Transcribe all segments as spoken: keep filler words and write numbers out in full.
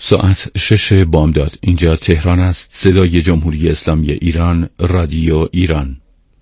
ساعت شش بامداد. اینجا تهران است. صدای جمهوری اسلامی ایران، رادیو ایران.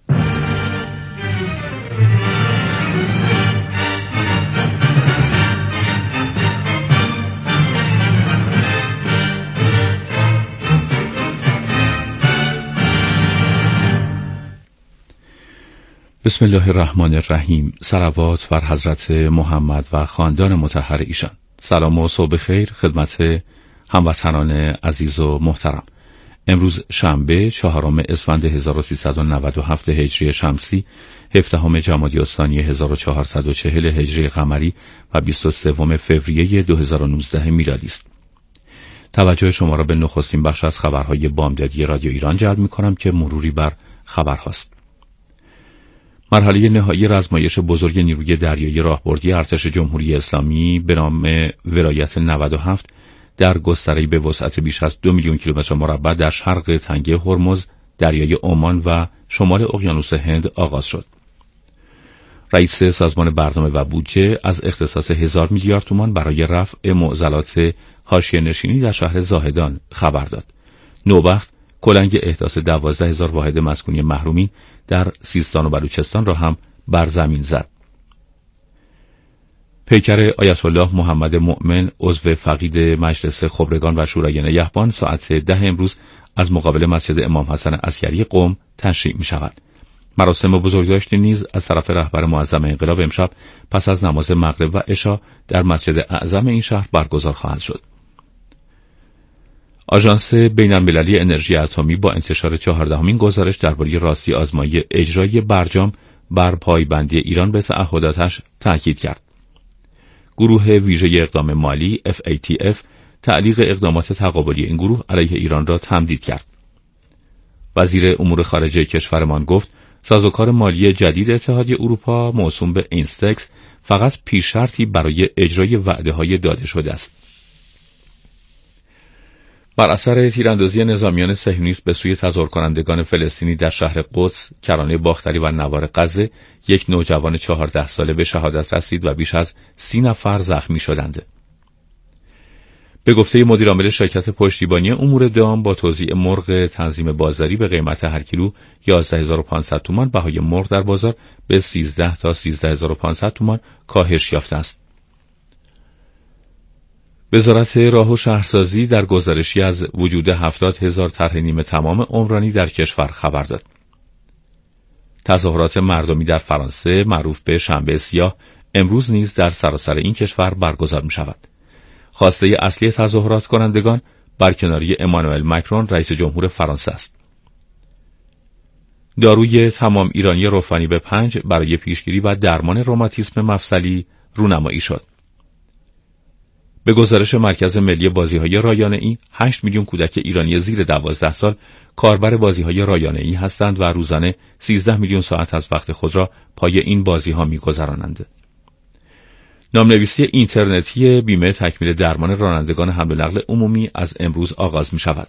بسم الله الرحمن الرحیم. صلوات بر حضرت محمد و خاندان مطهر ایشان. سلام و صبح خیر خدمت هموطنان عزیز و محترم. امروز شنبه چهارم اسفند هزار و سیصد و نود و هفت هجری شمسی، هفدهم جمادی الثانی هزار و چهارصد و چهل هجری قمری و بیست و سوم فوریه دو هزار و نوزده میلادی است. توجه شما را به نخستین بخش از خبرهای بامدادی رادیو ایران جلب می‌کنم که مروری بر خبرهاست. مرحله نهایی رزمایش بزرگ نیروی دریایی راهبردی ارتش جمهوری اسلامی به نام ولایت نود و هفت در گستره‌ای به وسعت بیش از دو میلیون کیلومتر مربع در شرق تنگه هرمز، دریای عمان و شمال اقیانوس هند آغاز شد. رئیس سازمان برنامه و بودجه از اختصاص هزار میلیارد تومان برای رفع معضلات حاشیه‌نشینی در شهر زاهدان خبر داد. نوبخت کلنگ احداث دوازده هزار واحد مسکونی محرومین در سیستان و بلوچستان را هم بر زمین زد. پیکر آیت الله محمد مؤمن عضو فقید مجلس خبرگان و شورای نگهبان ساعت ده امروز از مقابل مسجد امام حسن عسکری قم تشریع می شود. مراسم بزرگداشتی نیز از طرف رهبر معظم انقلاب امشب پس از نماز مغرب و عشا در مسجد اعظم این شهر برگزار خواهد شد. آژانس بین‌المللی انرژی اتمی با انتشار چهاردهمین گزارش درباره راستی آزمایی اجرای برجام بر پایبندی ایران به تعهداتش تاکید کرد. گروه ویژه اقدام مالی اف ای تی اف تعلیق اقدامات تقابلی این گروه علیه ایران را تمدید کرد. وزیر امور خارجه کشورمان گفت سازوکار مالی جدید اتحادیه اروپا موسوم به اینستکس فقط پیش شرطی برای اجرای وعده‌های داده شده است. بر اثر تیراندازی نظامیان صهیونیست به سوی تظاهر کنندگان فلسطینی در شهر قدس، کرانه باختری و نوار غزه، یک نوجوان چهارده ساله به شهادت رسید و بیش از سی نفر زخمی شدند. به گفته مدیرعامل شرکت پشتیبانی امور دام، با توزیع مرغ تنظیم بازاری به قیمت هر کیلو یازده هزار و پانصد تومان، بهای مرغ در بازار به سیزده تا سیزده هزار و پانصد تومان کاهش یافته است. وزارت راه و شهرسازی در گزارشی از وجود هفتاد هزار طرح نیمه تمام عمرانی در کشور خبر داد. تظاهرات مردمی در فرانسه معروف به شنبه سیاه امروز نیز در سراسر این کشور برگزار می شود. خواسته اصلی تظاهرات کنندگان برکناری امانوئل مکرون رئیس جمهور فرانسه است. داروی تمام ایرانی رفانی به پنج برای پیشگیری و درمان روماتیسم مفصلی رونمایی شد. به گزارش مرکز ملی بازی‌های رایانه‌ای، هشت میلیون کودک ایرانی زیر دوازده سال کاربر بازی‌های رایانه‌ای هستند و روزانه سیزده میلیون ساعت از وقت خود را پای این بازی‌ها می‌گذرانند. نامنویسی اینترنتی بیمه تکمیل درمان رانندگان حمل و نقل عمومی از امروز آغاز می‌شود.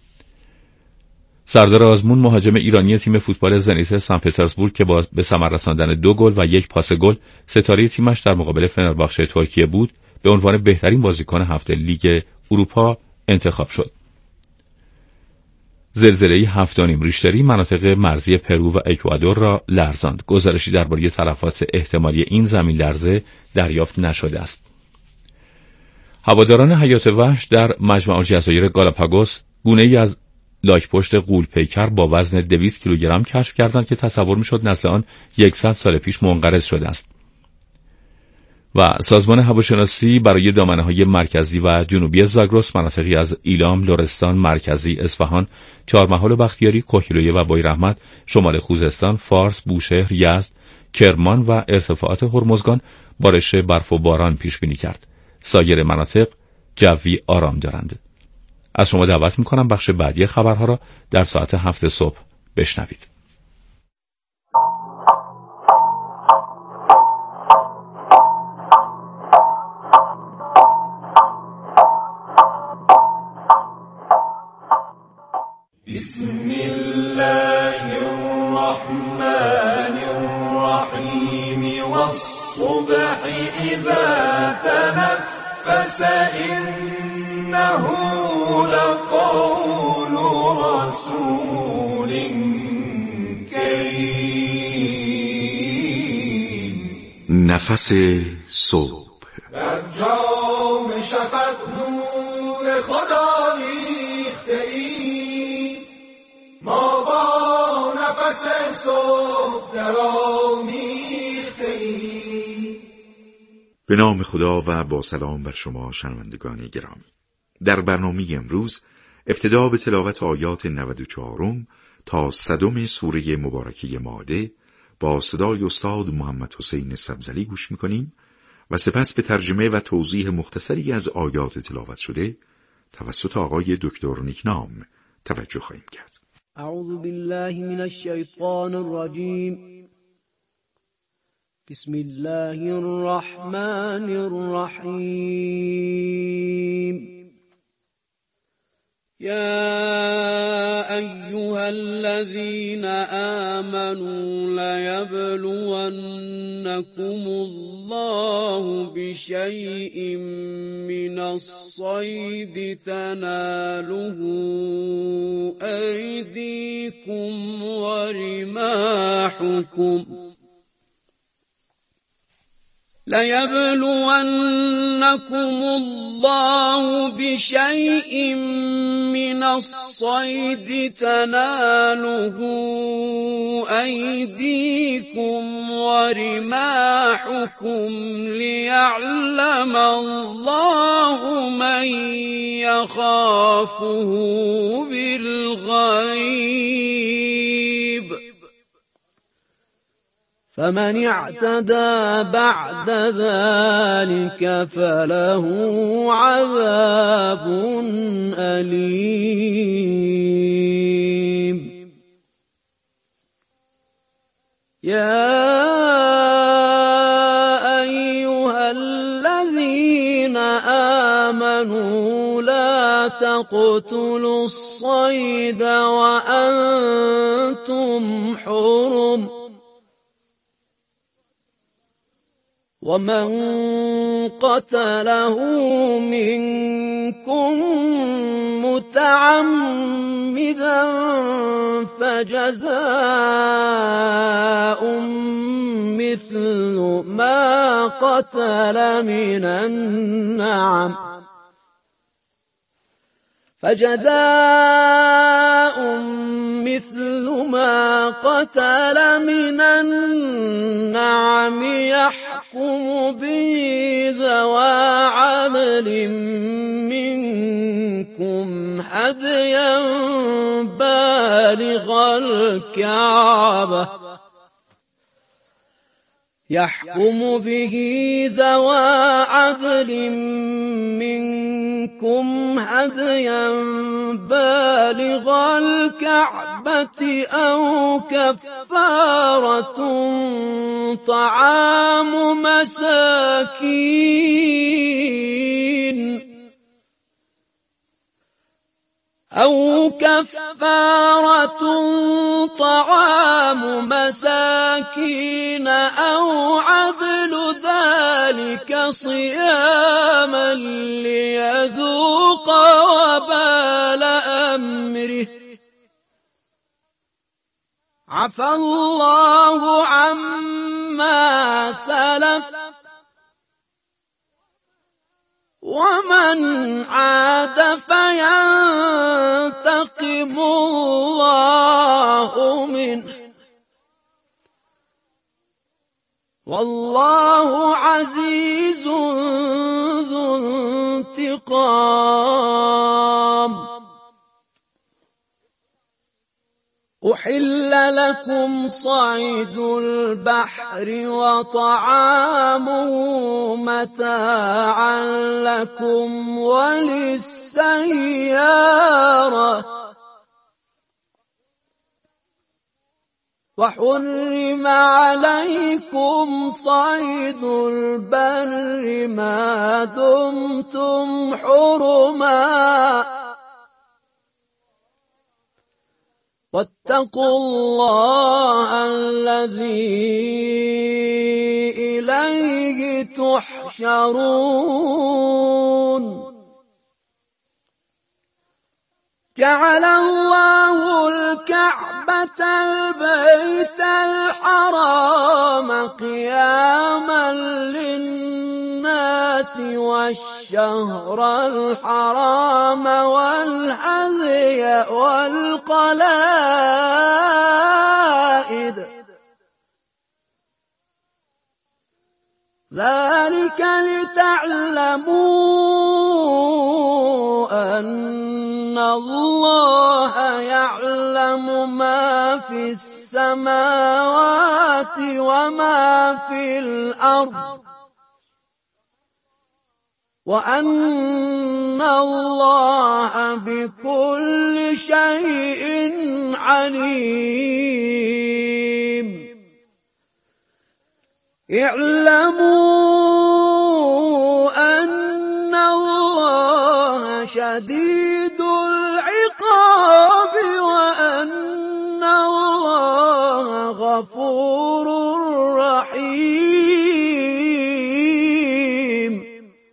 سردار آزمون مهاجم ایرانی تیم فوتبال زنیت سن پترزبورگ که با به ثمر رساندن دو گل و یک پاس گل ستاره تیمش در مقابل فنرباخچه ترکیه بود، به عنوان بهترین بازیکن هفته لیگ اروپا انتخاب شد. زلزله هفت و نیم ریشتری مناطق مرزی پرو و اکوادور را لرزاند. گزارشی درباره تلفات احتمالی این زمین لرزه دریافت نشده است. هواداران حیات وحش در مجمع جزایر گالاپاگوس گونه‌ای از لاک‌پشت غول پیکر با وزن دویست کیلوگرم کشف کردند که تصور می‌شد نسل آن صد سال پیش منقرض شده است. و سازمان هواشناسی برای دامنه‌های مرکزی و جنوبی زاگرس، مناطقی از ایلام، لرستان، مرکزی، اصفهان، چهارمحال و بختیاری، کهگیلویه و بویراحمد، شمال خوزستان، فارس، بوشهر، یزد، کرمان و ارتفاعات هرمزگان بارش برف و باران پیش بینی کرد. سایر مناطق جوی آرام دارند. از شما دعوت می‌کنم بخش بعدی خبرها را در ساعت هفت صبح بشنوید. بسم الله الرحمن الرحیم والصبح اذا تنفس انه لقول رسول کریم. نفس صبح در جام شفق نور خدا ریخته ای، ما با نفس صبح در آمیخته ای. به نام خدا و با سلام بر شما شنوندگان گرامی. در برنامه امروز ابتدا به تلاوت آیات نود و چهارم تا صدم سوره مبارکه مائده با صدای استاد محمد حسین سبزلی گوش می‌کنیم و سپس به ترجمه و توضیح مختصری از آیات تلاوت شده توسط آقای دکتر نیکنام توجه خواهیم کرد. اعوذ بالله من الشیطان الرجیم. بسم الله الرحمن الرحیم. يا أيها الذين آمنوا ليبلونكم الله بشيء من الصيد تناله أيديكم ورماحكم ليبلونكم الله بشيء من الصيد تناله أيديكم ورماحكم ليعلم الله من يخافه بالغيب، فمن اعتدى بعد ذلك فله عذاب أليم. يا أيها الذين آمنوا لا تقتلوا الصيد وأنتم حرم، ومن قتله منكم متعمدا فجزاء مثل ما قتل من النعم فجزاء مثل ما قتل من النعم يحكم به ذوى عدل منكم هديا بالغ الكعبة يحكم به ذوى عدل منكم هديا بالغ الكعبة أو كفارة طعام مساكين أو كفارة طعام مساكين أو عدل ذلك صياما ليذوق وبال أمره، عفى الله عما سلف ومن عاد فينتقم الله منه، والله عزيز ذو انتقام. أحل لكم صيد البحر وطعامه متاعا لكم وللسيارة، وحرم عليكم صيد البر ما دمتم حرما، واتقوا الله الذي إليه تحشرون. جعل الله الكعبة البيت الحرام قياما للناس والشهر الحرام والهدي والقلائد ذلك لتعلموا أن الله يعلم ما في السماوات وما في الأرض وأن الله بكل شيء عليم اعلموا أن الله شديد العقاب وأن الله غفور رحيم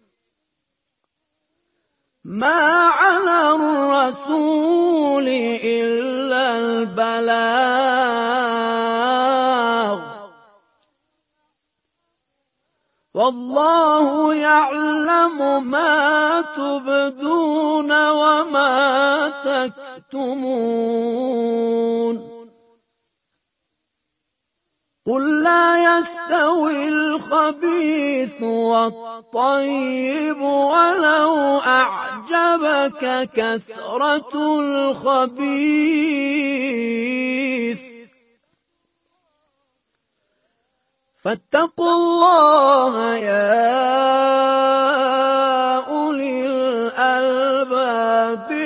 ما على الرسول إلا البلاغ والله يعلم ما تبدون وما تكتمون قل لا يستوي الخبيث والطيب ولو أعجبك كثرة الخبيث فاتقوا الله يا أولي الألباب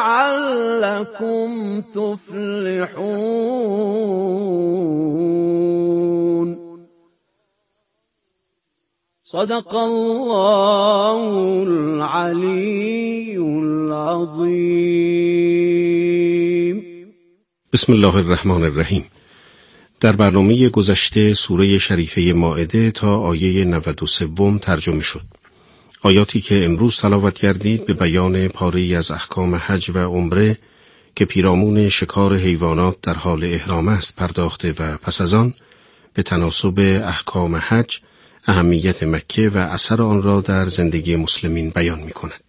لعلكم تفلحون صدق الله العلي العظيم. بسم الله الرحمن الرحیم. در برنامه گذشته سوره شریفه مائده تا آیه نود و سه ترجمه شد. آیاتی که امروز تلاوت کردید به بیان پاره‌ای از احکام حج و عمره که پیرامون شکار حیوانات در حال احرام است پرداخته و پس از آن به تناسب احکام حج اهمیت مکه و اثر آن را در زندگی مسلمین بیان می کند.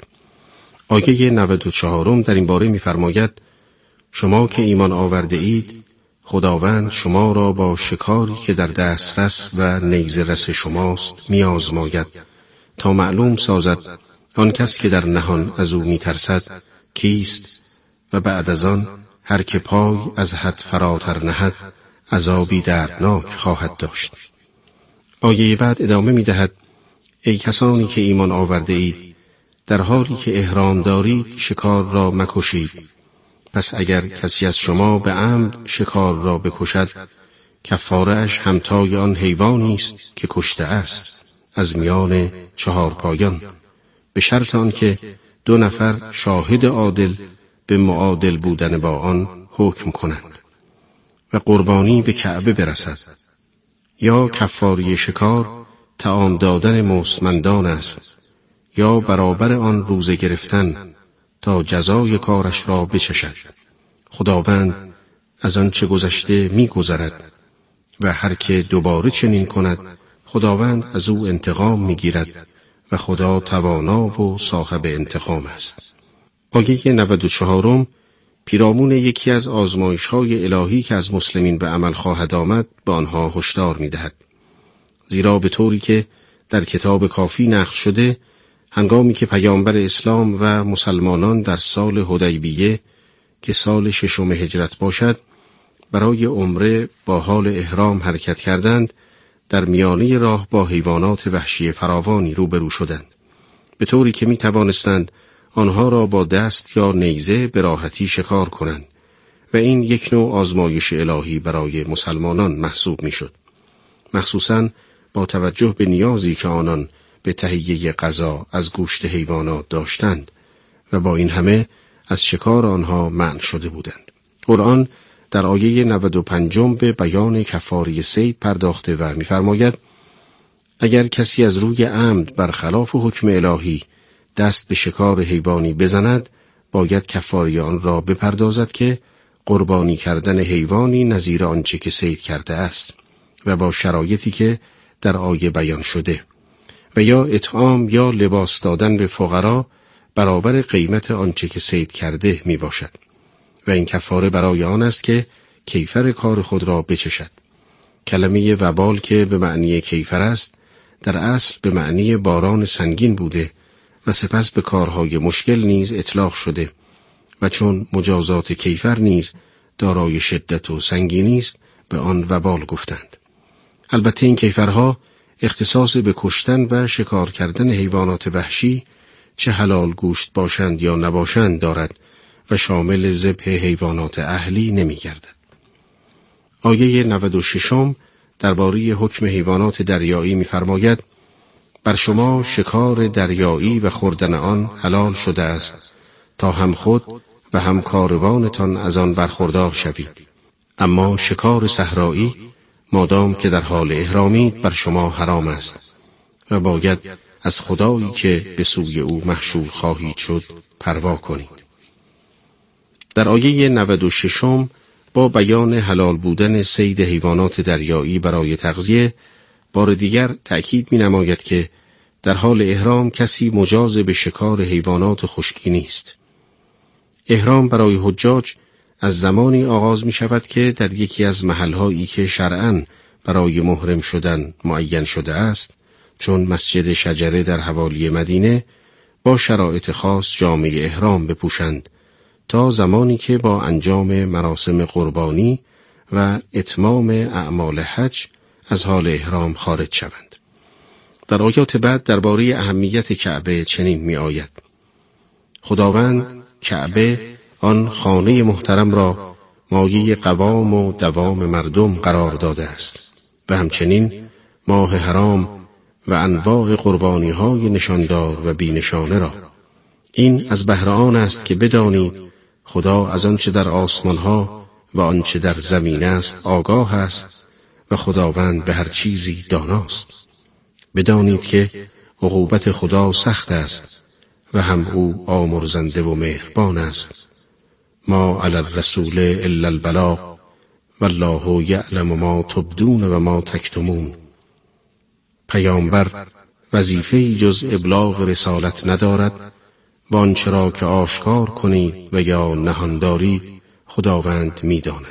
آیه نود و چهار در این باره می فرماید شما که ایمان آورده اید خداوند شما را با شکاری که در دسترس و نیزه رس شماست می آزماید تا معلوم سازد آن کس که در نهان از او می ترسد کیست و بعد از آن هر که پای از حد فراتر نهد عذابی دردناک خواهد داشت. آیه بعد ادامه می دهد ای کسانی که ایمان آورده اید در حالی که احرام دارید شکار را مکشید، پس اگر کسی از شما به عمد شکار را بکشد کفاره اش همتای آن حیوانی است که کشته است از میان چهار پایان، به شرط آن که دو نفر شاهد عادل به معادل بودن با آن حکم کنند و قربانی به کعبه برسد. یا کفاره شکار طعام دادن مستمندان است یا برابر آن روزه گرفتن تا جزای کارش را بچشد. خداوند از آن چه گذشته می گذرد و هر که دوباره چنین کند خداوند از او انتقام می گیرد و خدا توانا و صاحب انتقام است. آیه نود و چهار پیرامون یکی از آزمایش‌های الهی که از مسلمین به عمل خواهد آمد به آنها هشدار می‌دهد. زیرا به طوری که در کتاب کافی نقل شده هنگامی که پیامبر اسلام و مسلمانان در سال حدیبیه که سال ششم هجرت باشد برای عمره با حال احرام حرکت کردند در میانه راه با حیوانات وحشی فراوانی روبرو شدند، به طوری که می توانستند آنها را با دست یا نیزه به راحتی شکار کنند و این یک نوع آزمایش الهی برای مسلمانان محسوب می شد، مخصوصاً با توجه به نیازی که آنان به تهیه غذا از گوشت حیوانات داشتند و با این همه از شکار آنها منع شده بودند. قرآن در آیه نود و پنج به بیان کفاره صید پرداخته و می‌فرماید اگر کسی از روی عمد برخلاف حکم الهی دست به شکار حیوانی بزند باید کفاره آن را بپردازد که قربانی کردن حیوانی نظیر آنچه که صید کرده است و با شرایطی که در آیه بیان شده، و یا اطعام یا لباس دادن به فقرا برابر قیمت آنچه که صید کرده می باشد و این کفاره برای آن است که کیفر کار خود را بچشد. کلمه وبال که به معنی کیفر است در اصل به معنی باران سنگین بوده و سپس به کارهای مشکل نیز اطلاق شده و چون مجازات کیفر نیز دارای شدت و سنگینی است به آن وبال گفتند. البته این کیفرها اختصاص به کشتن و شکار کردن حیوانات وحشی چه حلال گوشت باشند یا نباشند دارد و شامل ذبح حیوانات اهلی نمی گردد. آیه نود و شش درباره حکم حیوانات دریایی می فرماید: بر شما شکار دریایی و خوردن آن حلال شده است تا هم خود و هم کاروانتان از آن برخوردار شوید، اما شکار صحرایی مادام که در حال احرامید بر شما حرام است و باید از خدایی که به سوی او محشور خواهید شد پروا کنید. در آیه نود و شش با بیان حلال بودن صید حیوانات دریایی برای تغذیه بار دیگر تأکید می نماید که در حال احرام کسی مجاز به شکار حیوانات خشکی نیست. احرام برای حجاج از زمانی آغاز می شود که در یکی از محلهایی که شرعاً برای محرم شدن معین شده است، چون مسجد شجره در حوالی مدینه، با شرایط خاص جامه احرام بپوشند تا زمانی که با انجام مراسم قربانی و اتمام اعمال حج از حال احرام خارج شوند. در آیات بعد درباره اهمیت کعبه چنین می آید: خداوند کعبه آن خانه محترم را مایه قوام و دوام مردم قرار داده است و همچنین ماه حرام و انواع قربانی های نشاندار و بینشانه را. این از بهر آن است که بدانید خدا از آنچه در آسمان ها و آنچه در زمین است آگاه است و خداوند به هر چیزی داناست. بدانید که عقوبت خدا سخت است و هم او آمرزنده و مهربان است. ما علی الرسول الا البلاغ والله یعلم ما تبدون و ما تکتمون. پیامبر وظیفه‌ای جز ابلاغ رسالت ندارد و آنچه را که آشکار کنید و یا نهان دارید خداوند می‌داند.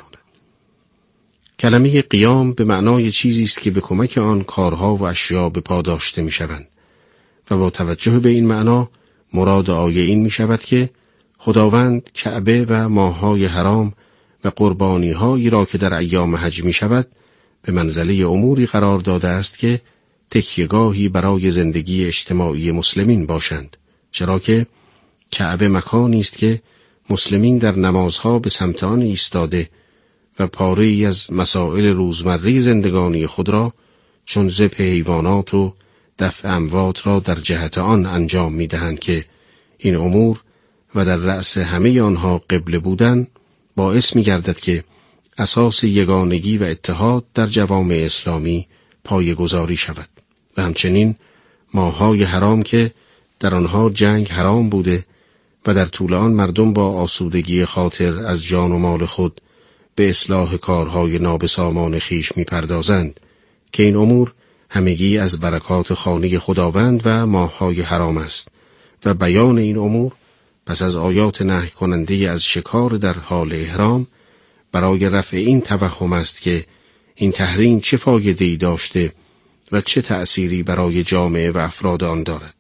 کلمه قیام به معنای چیزی است که به کمک آن کارها و اشیا به پا داشته می‌شوند و با توجه به این معنا مراد آیه این می‌شود که خداوند کعبه و ماه‌های حرام و قربانی‌هایی را که در ایام حج می‌شود به منزله اموری قرار داده است که تکیه‌گاهی برای زندگی اجتماعی مسلمین باشند، چرا که کعبه مکانی است که مسلمین در نمازها به سمت آن ایستاده و پاره‌ای از مسائل روزمره زندگانی خود را چون ذبح حیوانات و دفع اموات را در جهت آن انجام می‌دهند که این امور و در رأس همه آنها قبله بودن باعث می‌گردد که اساس یگانگی و اتحاد در جوامع اسلامی پایه‌گذاری شود و همچنین ماه‌های حرام که در آنها جنگ حرام بوده و در طول آن مردم با آسودگی خاطر از جان و مال خود به اصلاح کارهای نابسامان خیش می‌پردازند که این امور همگی از برکات خانه خداوند و ماه‌های حرام است و بیان این امور پس از آیات نهی کننده از شکار در حال احرام برای رفع این توهم است که این تحریم چه فایده‌ای داشته و چه تأثیری برای جامعه و افراد آن دارد.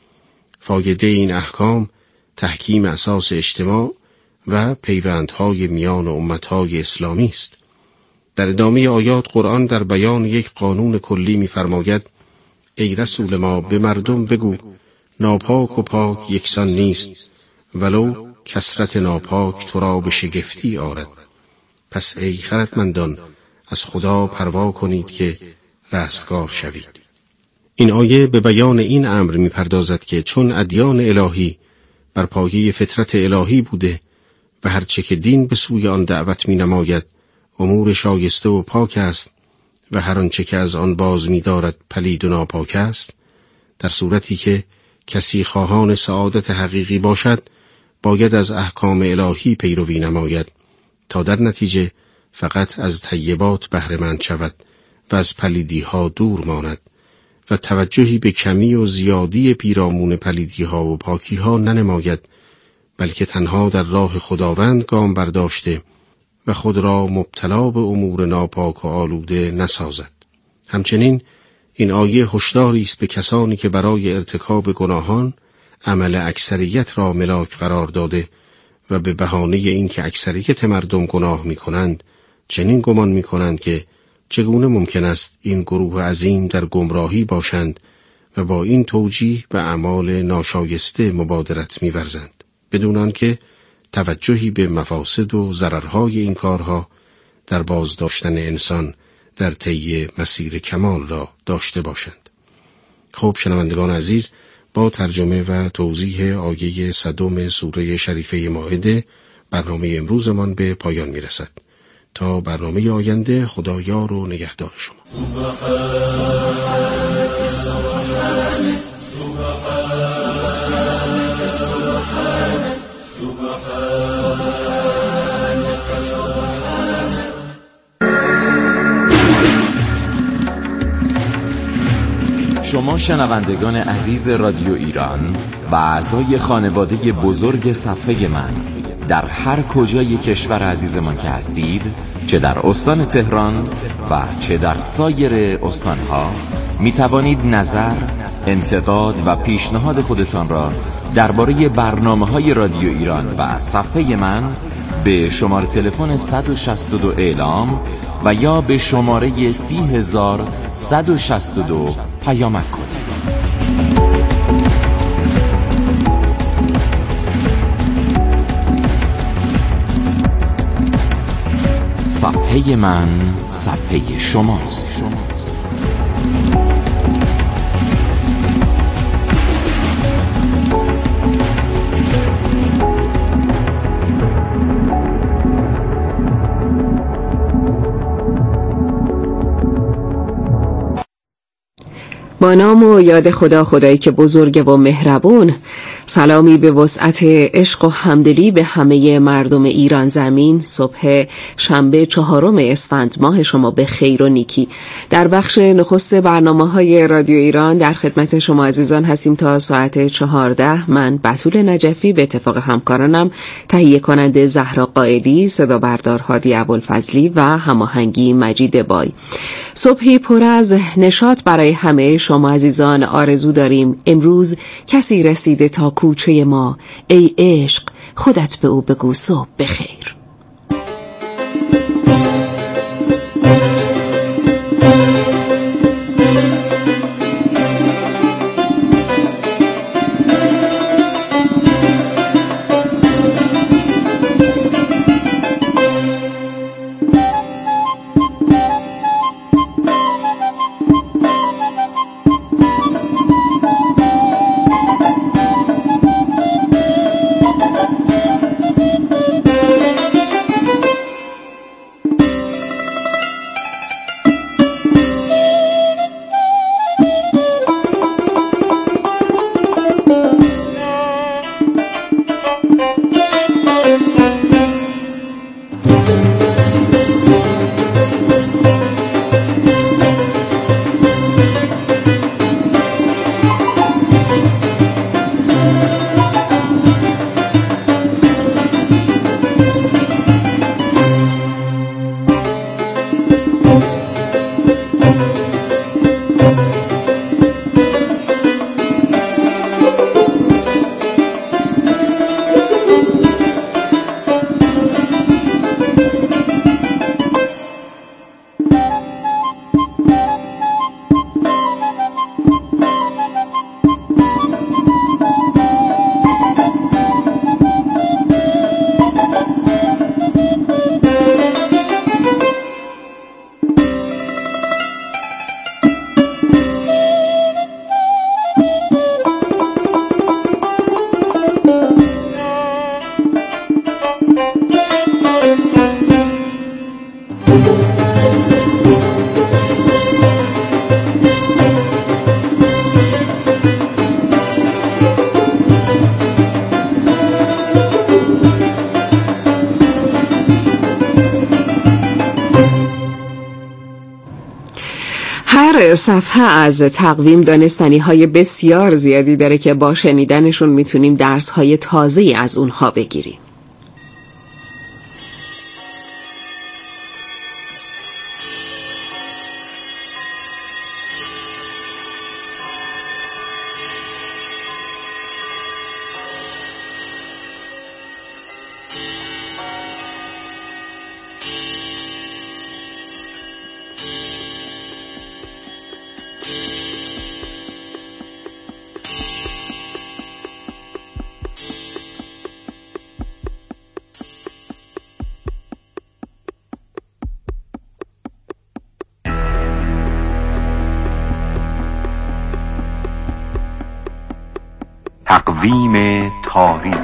فایده این احکام تحکیم اساس اجتماع و پیوندهای میان امتهای اسلامی است. در ادامه آیات قرآن در بیان یک قانون کلی می‌فرماید: ای رسول ما به مردم بگو ناپاک و پاک یکسان نیست، ولو کثرت ناپاک تو را به شگفتی آرد. پس ای خردمندان از خدا پروا کنید که رستگار شوید. این آیه به بیان این امر می‌پردازد که چون ادیان الهی بر پایه فطرت الهی بوده و هرچه که دین به سوی آن دعوت می‌نماید امور شایسته و پاک است و هر آنچه که از آن باز می‌دارد پلید و ناپاک است، در صورتی که کسی خواهان سعادت حقیقی باشد باید از احکام الهی پیروی نماید تا در نتیجه فقط از طیبات بهره مند شود و از پلیدی ها دور ماند و توجهی به کمی و زیادی پیرامون پلیدی ها و پاکی ها ننماید، بلکه تنها در راه خداوند گام برداشته و خود را مبتلا به امور ناپاک و آلوده نسازد. همچنین این آیه هشداری است به کسانی که برای ارتکاب گناهان عمل اکثریت را ملاک قرار داده و به بهانه اینکه اکثریت مردم گناه می‌کنند چنین گمان می‌کنند که چگونه ممکن است این گروه عظیم در گمراهی باشند و با این توجیه به اعمال ناشایسته مبادرت می‌ورزند، بدون آنکه توجهی به مفاسد و ضررهای این کارها در بازداشتن انسان در طی مسیر کمال را داشته باشند. خب شنوندگان عزیز، با ترجمه و توضیح آیه صدم سوره شریفه مائده برنامه امروزمان به پایان میرسد. تا برنامه آینده، خدایار و نگهدار شما. شما شنوندگان عزیز رادیو ایران و اعضای خانواده بزرگ صفحه من در هر کجای کشور عزیزمان که هستید، چه در استان تهران و چه در سایر استانها، می توانید نظر، انتقاد و پیشنهاد خودتان را درباره برنامه‌های رادیو ایران و صفحه من به شماره تلفن صد و شصت و دو اعلام و یا به شماره سی هزار صد و شصت و دو پیامک کنید. صفحه من صفحه شماست. با نام و یاد خدا، خدایی که بزرگ و مهربون، سلامی به وسعت عشق و همدلی به همه مردم ایران زمین. صبح شنبه چهارم اسفند ماه شما به خیر و نیکی. در بخش نخست برنامه‌های رادیو ایران در خدمت شما عزیزان هستیم تا ساعت چهارده. من بتول نجفی به اتفاق همکارانم تهیه کننده زهرا قائدی، صدا بردار هادی ابوالفضلی و هماهنگی مجید بای. صبحی پر از نشاط برای همه شما عزیزان آرزو داریم. امروز کسی رسیده تا کوچه ما، ای عشق خودت به او بگو صبح بخیر. هر صفحه از تقویم دانستنی های بسیار زیادی داره که با شنیدنشون میتونیم درس های تازه‌ای از اونها بگیریم. تقویم تاریخ.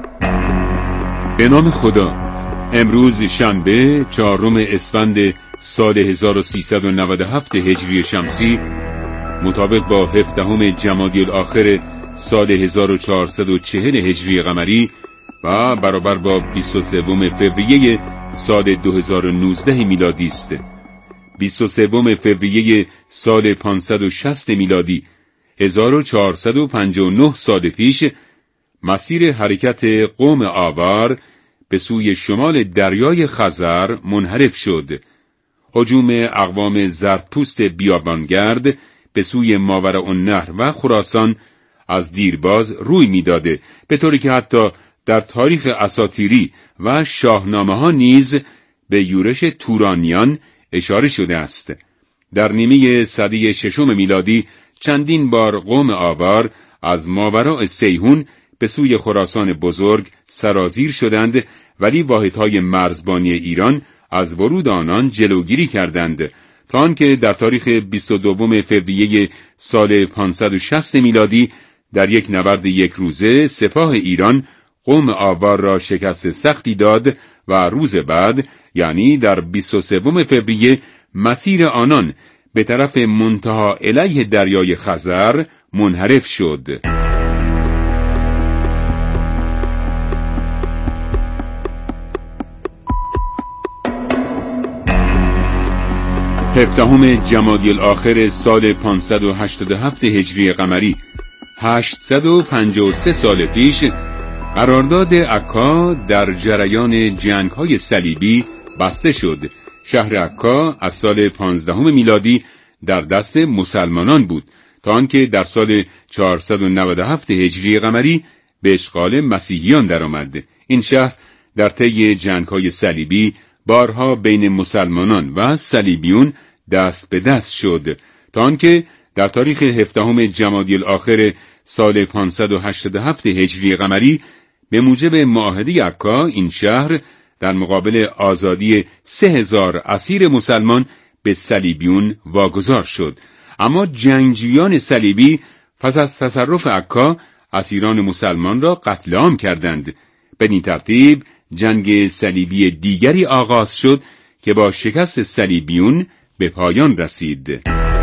به نام خدا. امروز شنبه چهارم اسفند سال هزار و سیصد و نود و هفت هجری شمسی مطابق با هفدهم جمادی الاخر سال هزار و چهارصد و چهل هجری قمری و برابر با بیست و سوم فوریه سال دو هزار و نوزده میلادی است. بیست و سوم فوریه سال پانصد و شصت میلادی، هزار و چهارصد و پنجاه و نه سال پیش، مسیر حرکت قوم آوار به سوی شمال دریای خزر منحرف شد. هجوم اقوام زرتپوست بیابانگرد به سوی ماوراءالنهر و خراسان از دیرباز روی میداده، به طوری که حتی در تاریخ اساطیری و شاهنامه ها نیز به یورش تورانیان اشاره شده است. در نیمه سده ششم میلادی چندین بار قوم آوار از ماوراء سیحون به سوی خراسان بزرگ سرازیر شدند، ولی واحدهای مرزبانی ایران از ورود آنان جلوگیری کردند، تا آنکه در تاریخ بیست و دوم فوریه سال پانصد و شصت میلادی در یک نبرد یک روزه سپاه ایران قوم آوار را شکست سختی داد و روز بعد، یعنی در بیست و سوم فوریه، مسیر آنان به طرف منتهی علیه دریای خزر منحرف شد. هفدهم جمادی الاخر سال پانصد و هشتاد و هفت هجری قمری، هشتصد و پنجاه و سه سال پیش، قرارداد عکا در جریان جنگ‌های صلیبی بسته شد. شهر عکا از سال پانزدهم میلادی در دست مسلمانان بود، تا آنکه در سال چهارصد و نود و هفت هجری قمری به اشغال مسیحیان درآمد. این شهر در طی جنگ‌های صلیبی بارها بین مسلمانان و صلیبیون دست به دست شد، تا آنکه در تاریخ هفدهم جمادی الاخر سال پانصد و هشتاد و هفت هجری قمری به موجب معاهده عکا این شهر در مقابل آزادی سه هزار اسیر مسلمان به صلیبیون واگذار شد. اما جنگجویان صلیبی پس از تصرف عکا اسیران مسلمان را قتل عام کردند. بدین ترتیب جنگ صلیبی دیگری آغاز شد که با شکست صلیبیون به پایان رسید.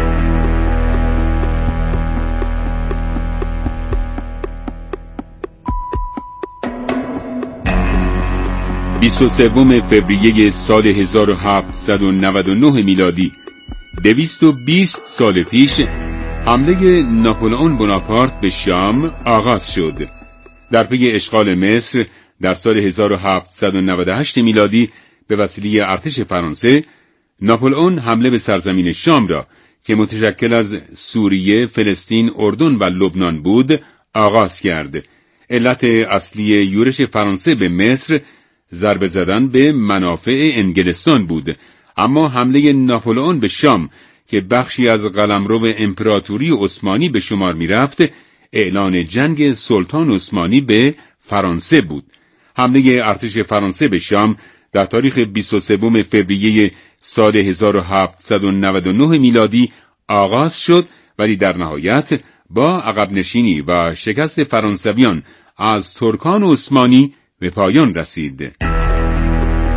بیست و سوم فوریه سال هزار و هفتصد و نود و نه میلادی، دویست و بیست سال پیش، حمله ناپلئون بناپارت به شام آغاز شد. در پی اشغال مصر در سال هزار و هفتصد و نود و هشت میلادی به وسیله ارتش فرانسه، ناپلئون حمله به سرزمین شام را که متشکل از سوریه، فلسطین، اردن و لبنان بود آغاز کرد. علت اصلی یورش فرانسه به مصر ضربه زدن به منافع انگلستان بود، اما حمله ناپلئون به شام که بخشی از قلمرو امپراتوری عثمانی به شمار می رفت، اعلان جنگ سلطان عثمانی به فرانسه بود. حمله ارتش فرانسه به شام در تاریخ بیست و سوم فوریه سال هزار و هفتصد و نود و نه میلادی آغاز شد، ولی در نهایت با عقب نشینی و شکست فرانسویان از ترکان عثمانی به پایان رسید.